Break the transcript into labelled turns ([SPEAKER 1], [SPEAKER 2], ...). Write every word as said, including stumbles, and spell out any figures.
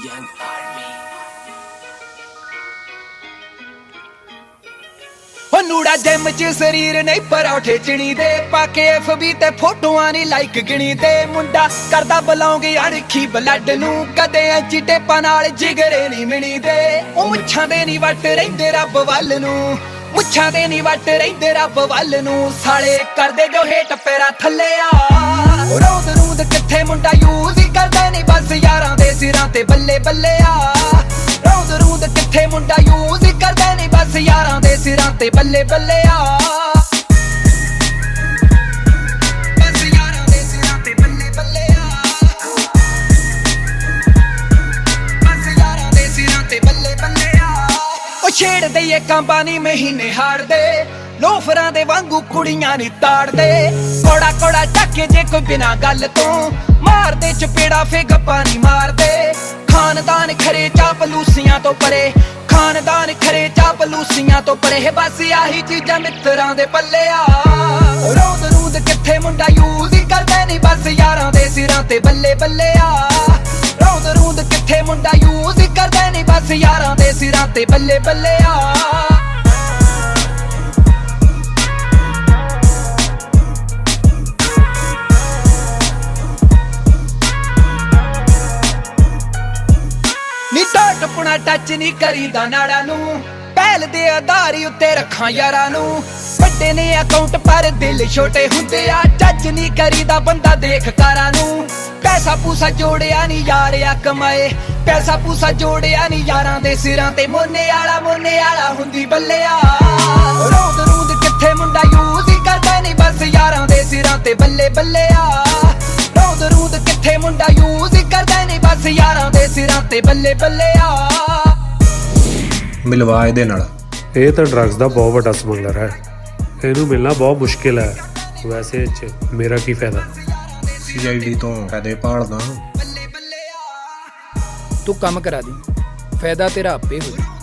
[SPEAKER 1] Young Army ਹੋ ਨੂੜਾ gym ਚ ਸਰੀਰ ਨਹੀਂ ਪਰੌਠੇ ਚਿਣੀ ਦੇ ਪਾਕੇ ਐਫ ਬੀ ਤੇ ਫੋਟੋਆਂ ਨਹੀਂ ਲਾਈਕ ਗਿਣੀ ਤੇ ਮੁੰਡਾ ਕਰਦਾ ਬਲੌਂਗ ਅਣਖੀ ਬਲੱਡ ਨੂੰ ਕਦੇ ਐਚੀ ਟੇਪਾਂ ਨਾਲ ਜਿਗਰੇ ਨਹੀਂ ਮਿਣੀ ਦੇ ਉਹ ਮੁੱਛਾਂ ਦੇ ਨਹੀਂ ਵੱਟ ਰਹਿੰਦੇ ਰੱਬ ਵੱਲ ਨੂੰ ਮੁੱਛਾਂ ਦੇ ਨਹੀਂ ਵੱਟ ਰਹਿੰਦੇ ਰੱਬ ਵੱਲ ਨੂੰ ਸਾਲੇ ਕਰਦੇ ਜੋ ਹੇਟ ਪੈਰਾ ਥੱਲੇ ਆ ਰੋਦ ਰੂਦ ਕਿੱਥੇ ਮੁੰਡਾ ਯੂਜ਼ ਹੀ ਕਰਦੇ ਨਹੀਂ ਬਸ ਯਾਰਾਂ ਦੇ ਸਿਰਾਂ ਤੇ ਬੱਲੇ ਬੱਲੇ ਆ ਰੋਦ ਰੂਦ ਕਿੱਥੇ ਮੁੰਡਾ ਯੂਜ਼ ਹੀ ਕਰਦੇ ਨਹੀਂ ਬਸ ਯਾਰਾਂ ਦੇ ਸਿਰਾਂ ਤੇ ਬੱਲੇ ਬੱਲੇ ਆ ਬਸ ਯਾਰਾਂ ਦੇ ਸਿਰਾਂ ਤੇ ਬੱਲੇ ਬੱਲੇ ਆ ਬਸ ਯਾਰਾਂ ਦੇ ਸਿਰਾਂ ਤੇ ਬੱਲੇ ਬੱਲੇ ਆ ਉਹ ਛੇੜ ਦਈਏ ਕੰਬਾਂ ਨੀ ਮਹੀਨੇ ਹਾਰਦੇ ਲੋਫਰਾਂ ਦੇ ਵਾਂਗੂ ਕੁੜੀਆਂ ਨੀ ਤਾੜਦੇ ਕੋੜਾ ਕੋੜਾ ਚੱਕੇ ਜੇ ਕੋਈ ਬਿਨਾ ਗੱਲ ਤੋਂ ਮਾਰਦੇ ਚਪੇੜਾ ਫੇ ਗੱਪਾਂ ਨੀ ਮਾਰਦੇ ਖਾਨਦਾਨ ਖਰੇ ਚਾਪਲੂਸੀਆਂ ਤੋਂ ਪਰੇ ਖਾਨਦਾਨ ਖਰੇ ਚਾਪਲੂਸੀਆਂ ਤੋਂ ਪਰੇ ਬਸ ਆਹੀ ਚੀਜ਼ਾਂ ਮਿੱਤਰਾਂ ਦੇ ਪੱਲੇ ਆ ਰੋਦ ਰੂਦ ਕਿੱਥੇ ਮੁੰਡਾ ਯੂਜ਼ ਹੀ ਕਰਦੇ ਨਹੀਂ ਬਸ ਯਾਰਾਂ ਦੇ ਸਿਰਾਂ ਤੇ ਬੱਲੇ ਬੱਲੇ ਆ ਰੋਦ ਰੂਦ ਕਿੱਥੇ ਮੁੰਡਾ ਯੂਜ਼ ਹੀ ਕਰਦੇ ਨਹੀਂ ਬਸ ਯਾਰਾਂ ਦੇ ਸਿਰਾਂ ਤੇ ਬੱਲੇ ਬੱਲੇ ਆ ਨੀ ਟੋਟਪੁਣਾ ਟੱਚ ਨਹੀਂ ਕਰੀਦਾ ਨਾੜਾਂ ਨੂੰ ਪਹਿਲ ਦੇ ਆਧਾਰੀ ਉੱਤੇ ਰੱਖਾਂ ਯਾਰਾਂ ਨੂੰ ਵੱਡੇ ਨੇ ਅਕਾਊਂਟ ਪਰ ਦਿਲ ਛੋਟੇ ਹੁੰਦੇ ਆ ਜੱਜ ਨਹੀਂ ਕਰੀਦਾ ਬੰਦਾ ਦੇਖ ਕਾਰਾਂ ਨੂੰ ਪੈਸਾ ਪੂਸਾ ਜੋੜਿਆ ਨਹੀਂ ਯਾਰਿਆ ਕਮਾਏ ਪੈਸਾ ਪੂਸਾ ਜੋੜਿਆ ਨਹੀਂ ਯਾਰਾਂ ਦੇ ਸਿਰਾਂ ਤੇ ਮੋਨੇ ਆਲਾ ਮੋਨੇ ਆਲਾ ਹੁੰਦੀ ਬੱਲਿਆ ਰੋਦ ਰੂਦ ਕਿੱਥੇ ਮੁੰਡਾ ਯੂਜ਼ ਹੀ ਕਰਦਾ ਨਹੀਂ ਬਸ ਯਾਰਾਂ ਦੇ ਸਿਰਾਂ ਤੇ ਬੱਲੇ ਬੱਲੇ ਆ ਰੋਦ ਰੂਦ ਕਿੱਥੇ ਮੁੰਡਾ ਯੂਜ਼ ਹੀ ਕਰਦਾ ਨਹੀਂ ਬਸ ਯਾਰਾਂ ਦੇ ਸਿਰਾਂ ਤੇ ਬੱਲੇ ਬੱਲੇ ਆ
[SPEAKER 2] ਮਿਲਵਾ ਇਹਦੇ ਨਾਲ
[SPEAKER 3] ਇਹ ਤਾਂ ਡਰੱਗਸ ਦਾ ਬਹੁਤ ਵੱਡਾ ਸਮਗਲਰ ਹੈ ਇਹਨੂੰ ਮਿਲਣਾ ਬਹੁਤ ਮੁਸ਼ਕਿਲ ਹੈ ਵੈਸੇ ਇਹ 'ਚ ਮੇਰਾ ਕੀ ਫਾਇਦਾ
[SPEAKER 2] ਸੀ ਆਈ ਡੀ ਤੋਂ ਫਾਇਦੇ ਭਾਲਦਾ
[SPEAKER 4] ਤੂੰ ਕੰਮ ਕਰਾ ਦੀ ਫਾਇਦਾ ਤੇਰਾ ਆਪੇ ਹੋ ਜਾਊ।